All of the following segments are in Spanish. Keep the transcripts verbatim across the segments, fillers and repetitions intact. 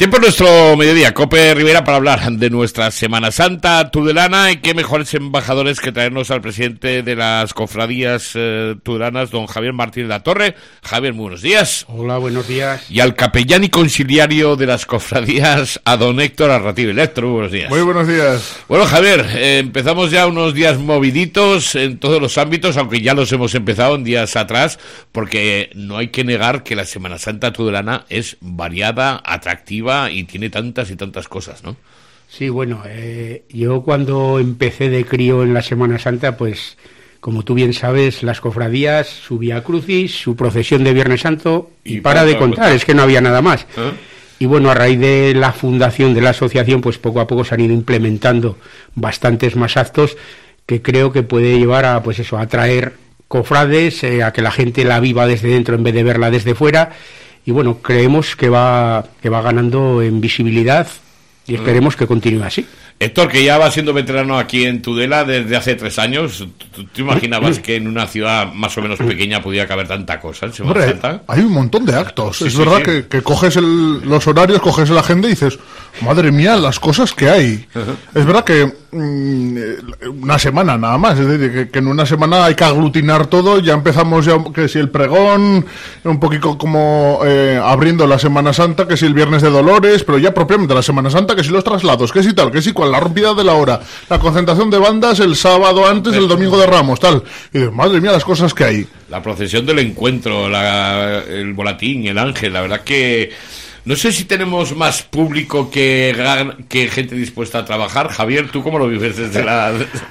Tiempo nuestro mediodía, Cope Rivera, para hablar de nuestra Semana Santa tudelana, y qué mejores embajadores que traernos al presidente de las cofradías eh, tudelanas, don Javier Martínez La Torre. Javier, muy buenos días. Hola, buenos días. Y al capellán y conciliario de las cofradías, a don Héctor Arratibel. Héctor, muy buenos días. Muy buenos días. Bueno, Javier, eh, empezamos ya unos días moviditos en todos los ámbitos, aunque ya los hemos empezado en días atrás, porque no hay que negar que la Semana Santa tudelana es variada, atractiva, y tiene tantas y tantas cosas, ¿no? Sí, bueno, eh, yo cuando empecé de crío en la Semana Santa, pues, como tú bien sabes, las cofradías, su Vía Crucis, su procesión de Viernes Santo, y, y para de contar, es que no había nada más. ¿Eh? Y bueno, a raíz de la fundación de la asociación, pues poco a poco se han ido implementando bastantes más actos que creo que puede llevar a, pues eso, a atraer cofrades, eh, a que la gente la viva desde dentro en vez de verla desde fuera. Y bueno, creemos que va que va ganando en visibilidad y esperemos que continúe así. Héctor, que ya va siendo veterano aquí en Tudela desde hace tres años, ¿tú te imaginabas que en una ciudad más o menos pequeña podía caber tanta cosa en Semana Santa? Hay un montón de actos. Sí, es sí, verdad sí. Que, que coges el, los horarios, coges la agenda y dices, madre mía, las cosas que hay. Uh-huh. Es verdad que mmm, una semana nada más, es decir, que, que en una semana hay que aglutinar todo. Ya empezamos ya que si el pregón, un poquito como eh, abriendo la Semana Santa, que si el Viernes de Dolores, pero ya propiamente la Semana Santa, que si los traslados, que si tal, que si cual, la rompida de la hora, la concentración de bandas el sábado antes, el domingo de Ramos, tal. Y dices, madre mía, las cosas que hay. La procesión del encuentro, la, el volatín, el ángel, la verdad que no sé si tenemos más público que, que gente dispuesta a trabajar. Javier, ¿tú cómo lo vives desde la,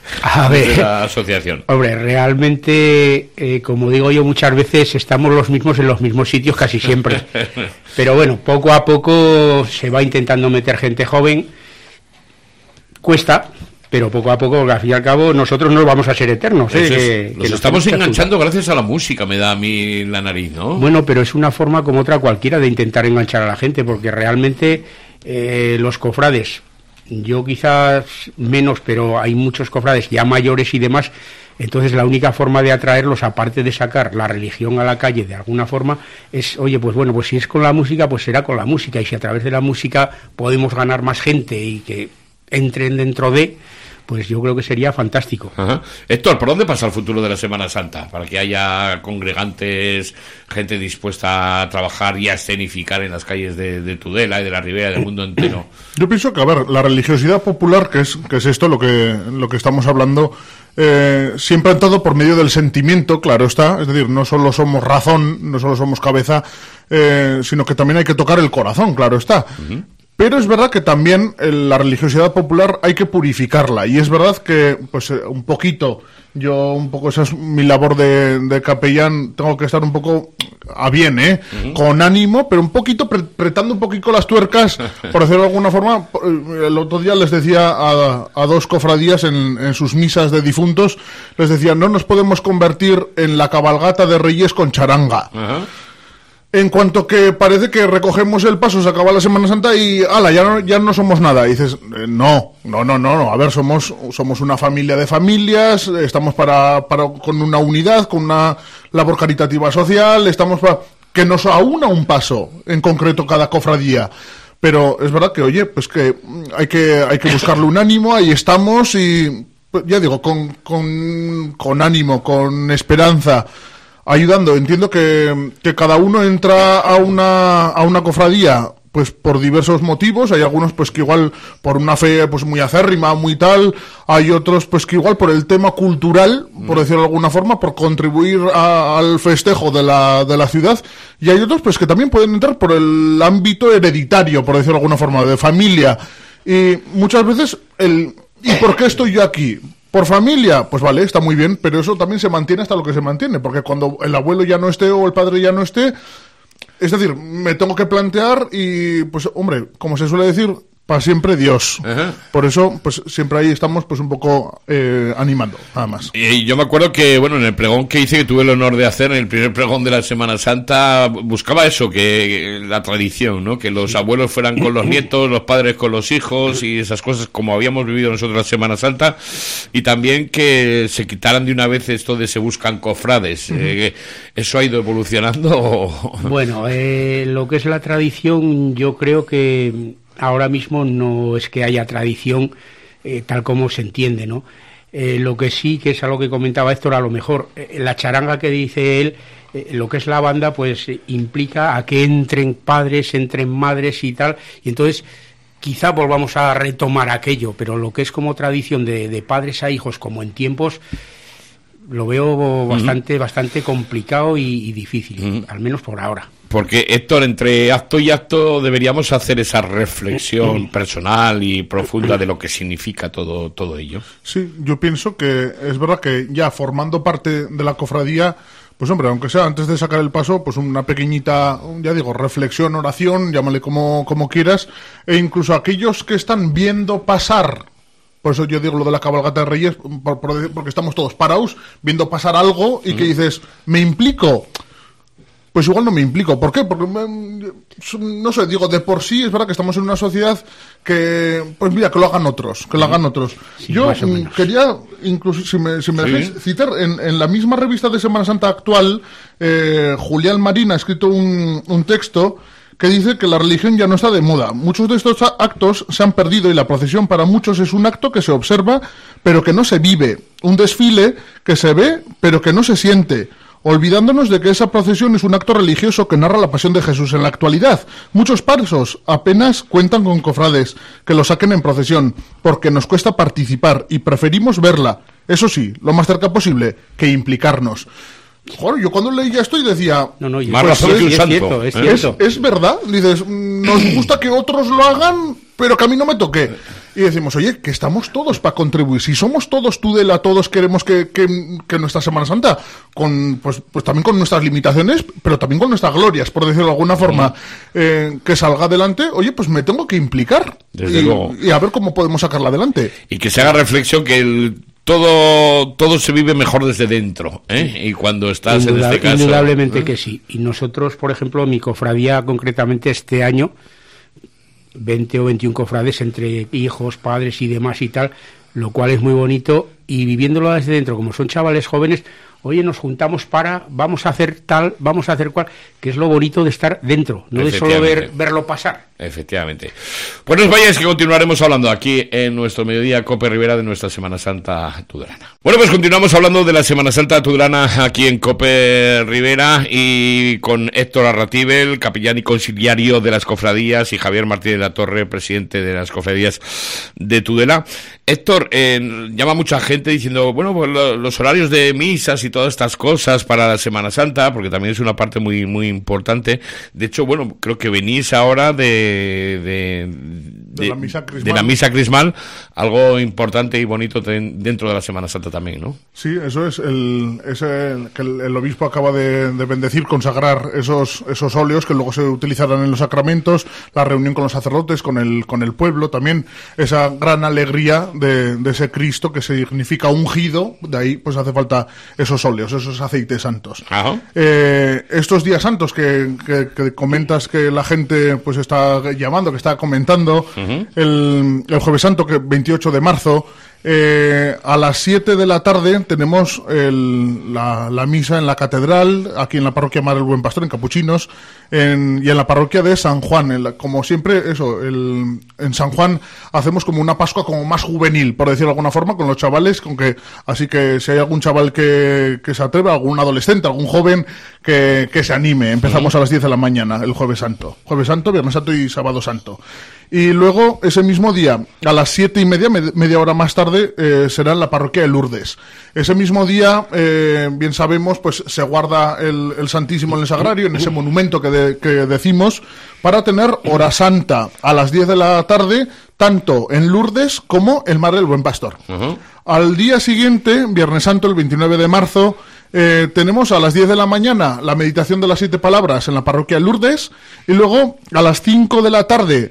a desde ver, la asociación? Hombre, realmente, eh, como digo yo muchas veces, estamos los mismos en los mismos sitios casi siempre. Pero bueno, poco a poco se va intentando meter gente joven. Cuesta, pero poco a poco, al fin y al cabo, nosotros no vamos a ser eternos. ¿eh? Es, que, nos que nos estamos enganchando juntar. Gracias a la música, me da a mí la nariz, ¿no? Bueno, pero es una forma como otra cualquiera de intentar enganchar a la gente, porque realmente eh, los cofrades, yo quizás menos, pero hay muchos cofrades ya mayores y demás, entonces la única forma de atraerlos, aparte de sacar la religión a la calle de alguna forma, es, oye, pues bueno, pues si es con la música, pues será con la música, y si a través de la música podemos ganar más gente y que entren dentro de, pues yo creo que sería fantástico. Ajá. Héctor, ¿por dónde pasa el futuro de la Semana Santa? Para que haya congregantes, gente dispuesta a trabajar y a escenificar en las calles de, de Tudela y de la Ribera, del mundo entero. Yo pienso que, a ver, la religiosidad popular, que es, que es esto lo que, lo que estamos hablando, eh, siempre ha entrado por medio del sentimiento, claro está, es decir, no solo somos razón, no solo somos cabeza, eh, sino que también hay que tocar el corazón, claro está. Uh-huh. Pero es verdad que también eh, la religiosidad popular hay que purificarla, y es verdad que, pues, eh, un poquito, yo un poco, esa es mi labor de, de capellán, tengo que estar un poco a bien, ¿eh? Uh-huh. Con ánimo, pero un poquito, pre- apretando un poquito las tuercas, por decirlo de alguna forma. El otro día les decía a, a dos cofradías en, en sus misas de difuntos, les decía, no nos podemos convertir en la cabalgata de Reyes con charanga. Uh-huh. En cuanto que parece que recogemos el paso, se acaba la Semana Santa y ala, ya no, ya no somos nada. Y dices, eh, no, no, no, no, no, a ver, somos somos una familia de familias, estamos para, para con una unidad, con una labor caritativa social, estamos para que nos aúna un paso, en concreto cada cofradía. Pero es verdad que, oye, pues que hay que hay que buscarle un ánimo, ahí estamos y, ya digo, con, con, con ánimo, con esperanza, ayudando. Entiendo que, que cada uno entra a una a una cofradía pues por diversos motivos. Hay algunos pues que igual por una fe pues muy acérrima, muy tal. Hay otros pues que igual por el tema cultural, por decirlo de alguna forma, por contribuir a, al festejo de la de la ciudad. Y hay otros pues que también pueden entrar por el ámbito hereditario, por decirlo de alguna forma, de familia. Y muchas veces el ¿y por qué estoy yo aquí? ¿Por familia? Pues vale, está muy bien, pero eso también se mantiene hasta lo que se mantiene, porque cuando el abuelo ya no esté o el padre ya no esté, es decir, me tengo que plantear y, pues, hombre, como se suele decir, para siempre Dios. Ajá. Por eso, pues siempre ahí estamos pues un poco eh, animando, nada más. Y yo me acuerdo que, bueno, en el pregón que hice, que tuve el honor de hacer, en el primer pregón de la Semana Santa, buscaba eso, que la tradición, ¿no? Que los abuelos fueran con los nietos, los padres con los hijos y esas cosas como habíamos vivido nosotros la Semana Santa, y también que se quitaran de una vez esto de se buscan cofrades. Uh-huh. Eh, ¿Eso ha ido evolucionando? O... Bueno, eh, lo que es la tradición, yo creo que ahora mismo no es que haya tradición eh, tal como se entiende, ¿no? Eh, lo que sí, que es algo que comentaba Héctor, a lo mejor eh, la charanga que dice él, eh, lo que es la banda, pues eh, implica a que entren padres, entren madres y tal, y entonces quizá volvamos a retomar aquello, pero lo que es como tradición de, de padres a hijos, como en tiempos, lo veo bastante, uh-huh. bastante complicado y, y difícil, uh-huh. al menos por ahora. Porque, Héctor, entre acto y acto deberíamos hacer esa reflexión personal y profunda de lo que significa todo, todo ello. Sí, yo pienso que es verdad que ya formando parte de la cofradía, pues hombre, aunque sea antes de sacar el paso, pues una pequeñita, ya digo, reflexión, oración, llámale como, como quieras, e incluso aquellos que están viendo pasar, por eso yo digo lo de la cabalgata de Reyes, por, por, porque estamos todos parados, viendo pasar algo y que dices, ¿me implico? Pues igual no me implico. ¿Por qué? Porque, no sé, digo, de por sí es verdad que estamos en una sociedad que, pues mira, que lo hagan otros, que lo hagan otros. Sí, yo quería, incluso, si me, si me ¿Sí? dejáis citar, en, en la misma revista de Semana Santa actual, eh, Julián Marín ha escrito un, un texto que dice que la religión ya no está de moda. Muchos de estos actos se han perdido y la procesión para muchos es un acto que se observa, pero que no se vive. Un desfile que se ve, pero que no se siente. Olvidándonos de que esa procesión es un acto religioso que narra la pasión de Jesús. En la actualidad, muchos pasos apenas cuentan con cofrades que lo saquen en procesión, porque nos cuesta participar y preferimos verla, eso sí, lo más cerca posible, que implicarnos. Joder, yo cuando leía esto y decía... No, no, más pues, razón que un es, santo. Cierto, es, ¿Eh? cierto. Es, es verdad, dices, nos gusta que otros lo hagan, pero que a mí no me toque. Y decimos, oye, que estamos todos para contribuir. Si somos todos Tudela, todos queremos que, que, que nuestra Semana Santa, con pues, pues también con nuestras limitaciones, pero también con nuestras glorias, por decirlo de alguna forma, eh, que salga adelante, oye, pues me tengo que implicar. Desde y, luego. Y a ver cómo podemos sacarla adelante. Y que se haga reflexión que el... Todo todo se vive mejor desde dentro, ¿eh? Y cuando estás Indudable, en este caso... Indudablemente ¿eh? que sí. Y nosotros, por ejemplo, mi cofradía concretamente este año, veinte o veintiún cofrades entre hijos, padres y demás y tal, lo cual es muy bonito. Y viviéndolo desde dentro, como son chavales jóvenes, oye, nos juntamos para, vamos a hacer tal, vamos a hacer cual, que es lo bonito de estar dentro, no de solo ver, verlo pasar. Efectivamente. Pues no os vayáis, que continuaremos hablando aquí en nuestro Mediodía Cope Rivera de nuestra Semana Santa Tudelana. Bueno, pues continuamos hablando de la Semana Santa Tudelana aquí en Cope Rivera y con Héctor Arratibel, capellán y conciliario de las cofradías, y Javier Martínez de la Torre, presidente de las cofradías de Tudela. Héctor, eh, llama mucha gente diciendo, bueno, pues lo, los horarios de misas y todas estas cosas para la Semana Santa, porque también es una parte muy muy importante. De hecho, bueno, creo que venís ahora de de, de, de, la, misa de la misa crismal, algo importante y bonito ten, dentro de la Semana Santa también, ¿no? Sí, eso es el, es el que el, el obispo acaba de, de bendecir, consagrar esos esos óleos que luego se utilizarán en los sacramentos, la reunión con los sacerdotes, con el con el pueblo, también esa gran alegría de, de ese Cristo que significa ungido, de ahí pues hace falta esos óleos, esos aceites santos. Ajá. Eh, estos días santos que, que, que comentas que la gente pues está llamando, que está comentando, uh-huh. el, el Jueves Santo, que veintiocho de marzo, eh, a las siete de la tarde tenemos el, la, la misa en la catedral, aquí en la parroquia Mar del Buen Pastor, en Capuchinos, en, y en la parroquia de San Juan. En la, como siempre, eso, el, en San Juan hacemos como una Pascua como más juvenil, por decirlo de alguna forma, con los chavales, con que, así que si hay algún chaval que, que se atreva, algún adolescente, algún joven que, que se anime. Empezamos uh-huh. a las diez de la mañana, el Jueves Santo. Jueves Santo, Viernes Santo y Sábado Santo. Y luego, ese mismo día, a las siete y media, med- media hora más tarde, eh, será en la parroquia de Lourdes. Ese mismo día, eh, bien sabemos, pues se guarda el, el Santísimo en el Sagrario, en ese monumento que, de, que decimos, para tener hora santa a las diez de la tarde, tanto en Lourdes como en Mar del Buen Pastor. Uh-huh. Al día siguiente, Viernes Santo, el veintinueve de marzo, eh, tenemos a las diez de la mañana la meditación de las siete palabras en la parroquia de Lourdes, y luego a las cinco de la tarde,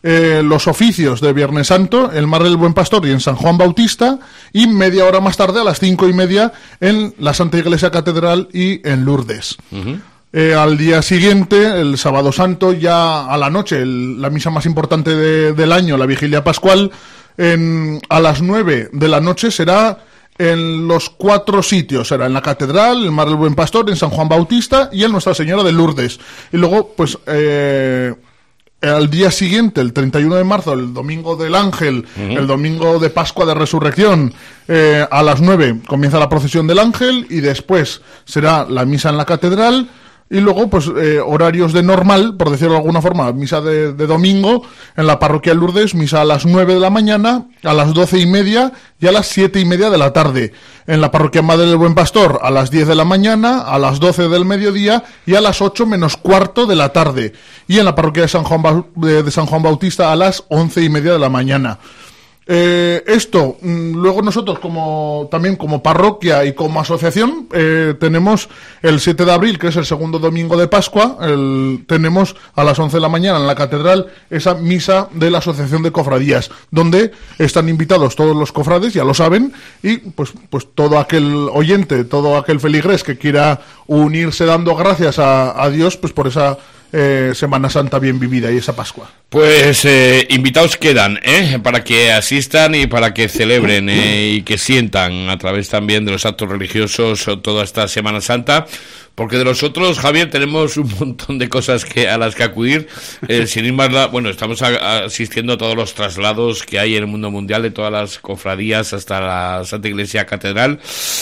eh, los oficios de Viernes Santo, el Mar del Buen Pastor y en San Juan Bautista, y media hora más tarde, a las cinco y media, en la Santa Iglesia Catedral y en Lourdes. Uh-huh. Eh, al día siguiente, el Sábado Santo, ya a la noche, el, la misa más importante de, del año, la Vigilia Pascual, en, a las nueve de la noche será en los cuatro sitios, será en la Catedral, el Mar del Buen Pastor, en San Juan Bautista y en Nuestra Señora de Lourdes. Y luego, pues, eh, al día siguiente, el treinta y uno de marzo, el Domingo del Ángel, uh-huh. el Domingo de Pascua de Resurrección, eh, a las nueve comienza la procesión del Ángel y después será la misa en la Catedral. Y luego, pues, eh, horarios de normal, por decirlo de alguna forma, misa de, de domingo en la parroquia de Lourdes, misa a las nueve de la mañana, a las doce y media y a las siete y media de la tarde. En la parroquia Madre del Buen Pastor, a las diez de la mañana, a las doce del mediodía y a las ocho menos cuarto de la tarde. Y en la parroquia de San Juan, ba- de, de San Juan Bautista, a las once y media de la mañana. Eh, esto, luego nosotros como también como parroquia y como asociación eh, tenemos el siete de abril, que es el segundo domingo de Pascua, el, tenemos a las once de la mañana en la catedral esa misa de la Asociación de Cofradías, donde están invitados todos los cofrades, ya lo saben, y pues, pues todo aquel oyente, todo aquel feligrés que quiera unirse dando gracias a, a Dios, pues por esa Eh, Semana Santa bien vivida y esa Pascua. Pues eh, invitados quedan, ¿eh? Para que asistan y para que celebren eh, y que sientan a través también de los actos religiosos toda esta Semana Santa, porque de los otros, Javier, tenemos un montón de cosas que a las que acudir, eh, sin ir más, la, bueno, estamos a, asistiendo a todos los traslados que hay en el mundo mundial, de todas las cofradías hasta la Santa Iglesia Catedral,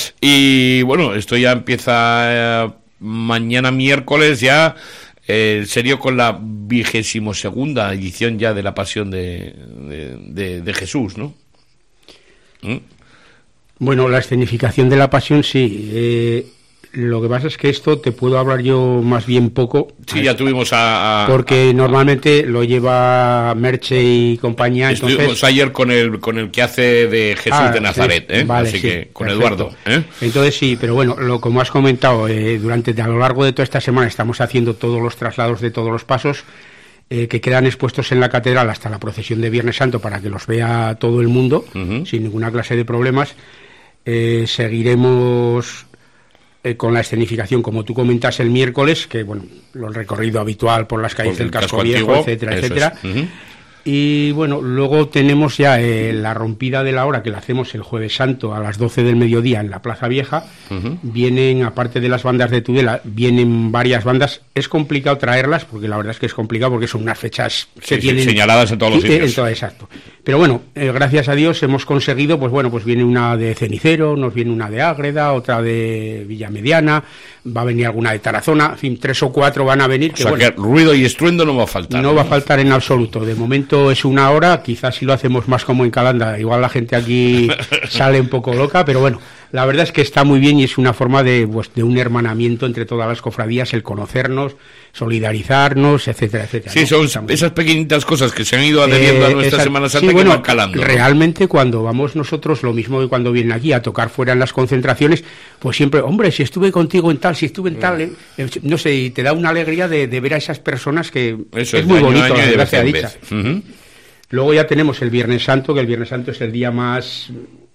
y bueno, esto ya empieza eh, mañana miércoles ya, Eh, serio con la vigésimo segunda edición ya de la Pasión de, de, de, de Jesús, ¿no? ¿Mm? Bueno, la escenificación de la Pasión sí. Eh, lo que pasa es que esto te puedo hablar yo más bien poco. Sí, ya tuvimos a... a porque a, normalmente a, lo lleva Merche y compañía. Estuvimos entonces... ayer con el con el que hace de Jesús ah, de Nazaret, sí, ¿eh? Vale, Así sí, que con perfecto. Eduardo, ¿eh? Entonces sí, pero bueno, lo como has comentado, eh, durante a lo largo de toda esta semana estamos haciendo todos los traslados de todos los pasos eh, que quedan expuestos en la catedral hasta la procesión de Viernes Santo para que los vea todo el mundo, uh-huh. sin ninguna clase de problemas. Eh, seguiremos con la escenificación, como tú comentas, el miércoles, que bueno, el recorrido habitual por las calles por del casco, casco viejo, antiguo, etcétera, etcétera. Es. Uh-huh. Y bueno, luego tenemos ya eh, la rompida de la hora, que la hacemos el Jueves Santo a las doce del mediodía en la Plaza Vieja. Uh-huh. Vienen, aparte de las bandas de Tudela, vienen varias bandas. Es complicado traerlas, porque la verdad es que es complicado, porque son unas fechas que sí, tienen... Sí, señaladas en todos los sitios. En todo, exacto. Pero bueno, eh, gracias a Dios hemos conseguido, pues bueno, pues viene una de Cenicero, nos viene una de Ágreda, otra de Villamediana, va a venir alguna de Tarazona, en fin, tres o cuatro van a venir. O que, sea, bueno, que ruido y estruendo no va a faltar. No, ¿no? va a faltar en absoluto. De momento es una hora, quizás si lo hacemos más como en Calanda, igual la gente aquí sale un poco loca, pero bueno, la verdad es que está muy bien y es una forma de, pues, de un hermanamiento entre todas las cofradías, el conocernos, solidarizarnos, etcétera, etcétera. Sí, ¿no? son esas pequeñitas cosas que se han ido adheriendo eh, a nuestra esa, Semana Santa sí, que bueno, van calando. Realmente cuando vamos nosotros, lo mismo que cuando vienen aquí a tocar fuera en las concentraciones, pues siempre, hombre, si estuve contigo en tal, si estuve en tal, eh, no sé, y te da una alegría de, de ver a esas personas que Eso es, es muy año, bonito, año la verdad sea dicha. Uh-huh. Luego ya tenemos el Viernes Santo, que el Viernes Santo es el día más...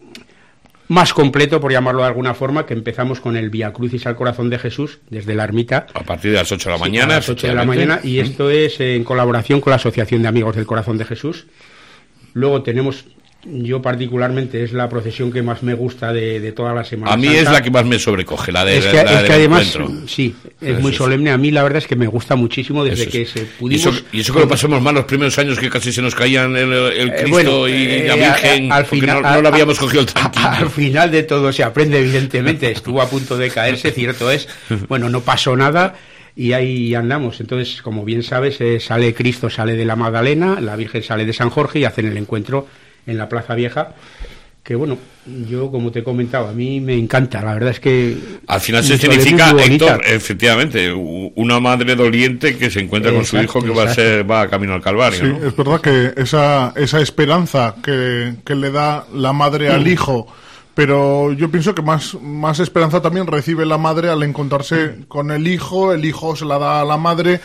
más completo, por llamarlo de alguna forma, que empezamos con el Vía Crucis al Corazón de Jesús, desde la ermita. A partir de las ocho de la mañana. Sí, a las ocho de la mañana, y esto es en colaboración con la Asociación de Amigos del Corazón de Jesús. Luego tenemos, yo particularmente, es la procesión que más me gusta de, de toda la Semana A mí Santa. Es la que más me sobrecoge, la de Es que, la es que además, encuentro. sí, es eso muy es. solemne. A mí la verdad es que me gusta muchísimo desde es. que se pudimos... Y eso, y eso que lo pasamos mal los primeros años, que casi se nos caían el, el Cristo eh, bueno, y eh, la Virgen, al final, porque no, no lo habíamos a, cogido el tranquilo. Al final de todo se aprende, evidentemente. Estuvo a punto de caerse, cierto es. Bueno, no pasó nada y ahí andamos. Entonces, como bien sabes, eh, sale Cristo, sale de la Magdalena, la Virgen sale de San Jorge y hacen el encuentro en la Plaza Vieja, que bueno, yo como te he comentado, a mí me encanta, la verdad es que... Al final se significa, Héctor, efectivamente, una madre doliente que se encuentra exacto, con su hijo que va a ser va a camino al Calvario. Sí, ¿no? Es verdad que esa, esa esperanza que, que le da la madre al hijo, pero yo pienso que más, más esperanza también recibe la madre al encontrarse con el hijo, el hijo se la da a la madre...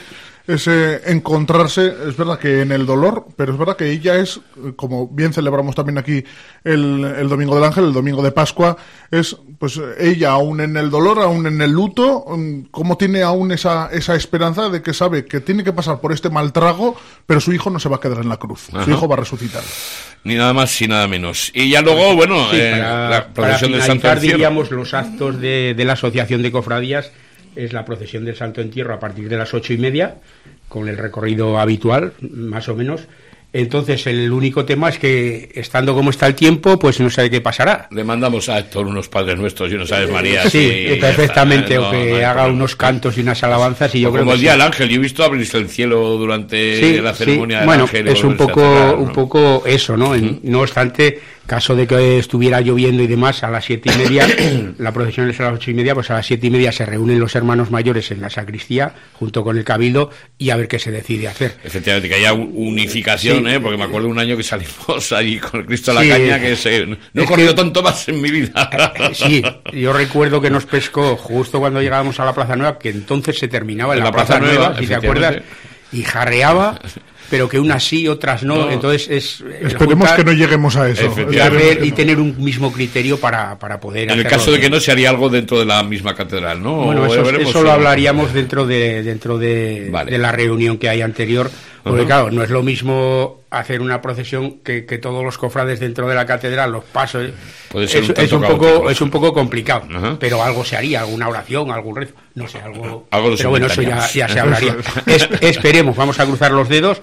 es eh, encontrarse, es verdad que en el dolor, pero es verdad que ella es, como bien celebramos también aquí el, el Domingo del Ángel, el Domingo de Pascua, es pues ella aún en el dolor, aún en el luto, cómo tiene aún esa, esa esperanza de que sabe que tiene que pasar por este mal trago, pero su hijo no se va a quedar en la cruz, Ajá. su hijo va a resucitar. Ni nada más ni nada menos. Y ya luego, bueno, sí, eh, para, la procesión del Santo Entierro. Diríamos los actos de, de la Asociación de Cofradías, es la procesión del Santo Entierro a partir de las ocho y media, con el recorrido habitual, más o menos. Entonces, el único tema es que, estando como está el tiempo, pues no sabe qué pasará. Le mandamos a Héctor unos Padres Nuestros y unos Aves Marías. Sí, y perfectamente, no, o que no haga problema. unos cantos y unas alabanzas. Y yo como creo que el Día sí. del Ángel, yo he visto abrirse el cielo durante sí, la ceremonia sí. del bueno, Ángel. Bueno, es un poco, cerrar, ¿no? un poco eso, ¿no? En, no obstante, caso de que estuviera lloviendo y demás, a las siete y media, la procesión es a las ocho y media, pues a las siete y media se reúnen los hermanos mayores en la sacristía, junto con el cabildo, y a ver qué se decide hacer. Efectivamente, que haya unificación, sí. ¿eh? Porque me acuerdo un año que salimos allí con el Cristo a la sí. caña, que se, no he es corrido que, tanto más en mi vida. Sí, yo recuerdo que nos pescó justo cuando llegábamos a la Plaza Nueva, que entonces se terminaba en, en la, la Plaza, Plaza Nueva, si te acuerdas, y jarreaba, pero que unas sí, otras no, no. Entonces es... Esperemos juntar, que no lleguemos a eso. Y, hacer, y tener un mismo criterio para, para poder... En el caso de que no, se haría algo dentro de la misma catedral, ¿no? Bueno, eso, eso lo hablaríamos dentro de dentro de, vale. de la reunión que hay anterior, porque uh-huh. claro, no es lo mismo hacer una procesión que, que todos los cofrades dentro de la catedral, los pasos... Puede ser es, un es, un caótico. poco, es un poco complicado, uh-huh. pero algo se haría, alguna oración, algún rezo, no sé, algo... algo pero bueno, eso ya, ya se hablaría. es, esperemos, vamos a cruzar los dedos.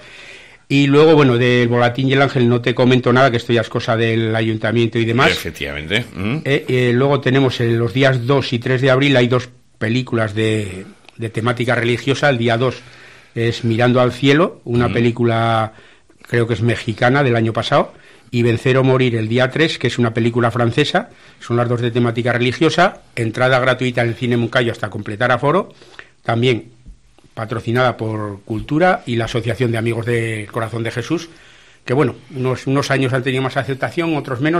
Y luego, bueno, del Volatín y el Ángel no te comento nada, que esto ya es cosa del ayuntamiento y demás. Efectivamente. Mm. Eh, eh, luego tenemos en los días dos y tres de abril, hay dos películas de, de temática religiosa. El día dos es Mirando al Cielo, una mm. película, creo que es mexicana, del año pasado. Y Vencer o Morir el día tres, que es una película francesa. Son las dos de temática religiosa. Entrada gratuita en el Cine Moncayo hasta completar aforo. También patrocinada por Cultura y la Asociación de Amigos del Corazón de Jesús, que bueno, unos, unos años han tenido más aceptación, otros menos,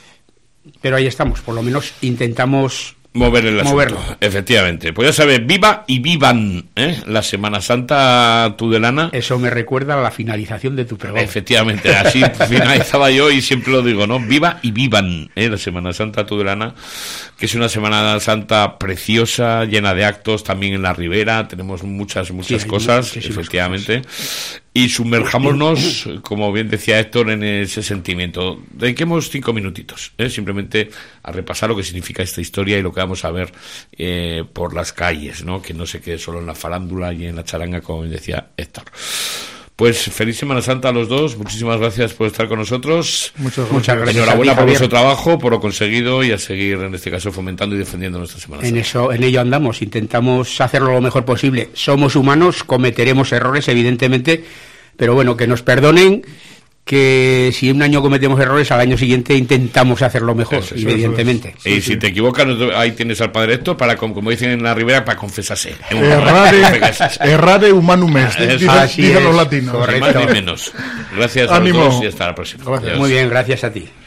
pero ahí estamos, por lo menos intentamos mover el asunto, moverlo. Efectivamente. Pues ya sabes, viva y vivan, ¿eh? La Semana Santa tudelana. Eso me recuerda a la finalización de tu programa. Efectivamente, así finalizaba yo y siempre lo digo, ¿no? Viva y vivan, ¿eh? La Semana Santa tudelana, que es una Semana Santa preciosa, llena de actos, también en la Ribera, tenemos muchas, muchas sí, cosas, efectivamente. Cosas. Y sumerjámonos, como bien decía Héctor, en ese sentimiento. Dediquemos cinco minutitos, ¿eh? Simplemente a repasar lo que significa esta historia y lo que vamos a ver eh, por las calles, ¿no? Que no se quede solo en la farándula y en la charanga, como decía Héctor. Pues feliz Semana Santa a los dos, muchísimas gracias por estar con nosotros. Muchas, muchas gracias. Enhorabuena a ti, por Javier. vuestro trabajo, por lo conseguido y a seguir, en este caso, fomentando y defendiendo nuestra Semana Santa. En eso, en ello andamos, intentamos hacerlo lo mejor posible. Somos humanos, cometeremos errores, evidentemente, pero bueno, que nos perdonen, que si un año cometemos errores, al año siguiente intentamos hacerlo mejor, eso, eso, evidentemente. Eso es. Y sí, si sí. te equivocas, ahí tienes al Padre Héctor, para, como dicen en la Ribera, para confesarse. Errare, errare humanum est, dicen los latinos. Correcto. Más ni menos. Gracias a Ánimo. todos y hasta la próxima. Gracias. Muy bien, gracias a ti.